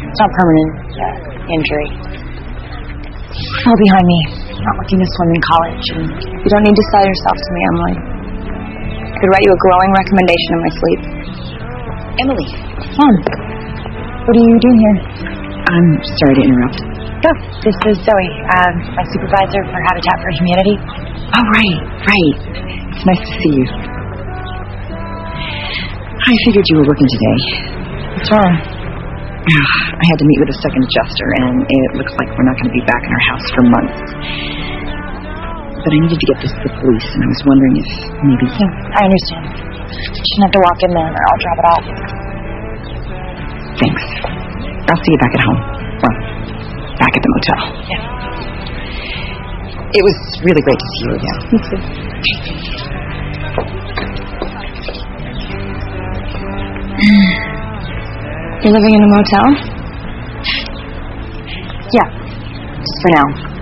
It's not permanent injury. It's all behind me. I'm not looking to swim in college, and you don't need to sell yourself to me, Emily. I could write you a glowing recommendation in my sleep. Emily. Mom, what are you doing here? I'm sorry to interrupt. No, this is Zoe, my supervisor for Habitat for Humanity. Oh, right. It's nice to see you. I figured you were working today. What's wrong? I had to meet with a second adjuster, and it looks like we're not going to be back in our house for months. But I needed to get this to the police, and I was wondering if maybe... Yeah, I understand. You shouldn't have to walk in there, or I'll drop it off. Thanks. I'll see you back at home. Well, back at the motel. Yeah. It was really great to see you again. Me too. You're living in a motel? Yeah, just for now.